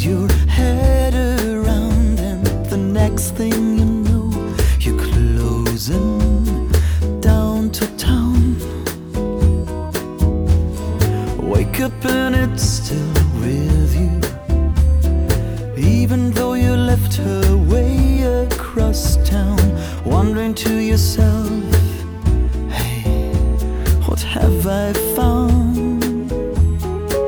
your head around, and the next thing you know, you're closing down to town. Wake up and it's still with you, even though you left her way across town. Wondering to yourself, hey, what have I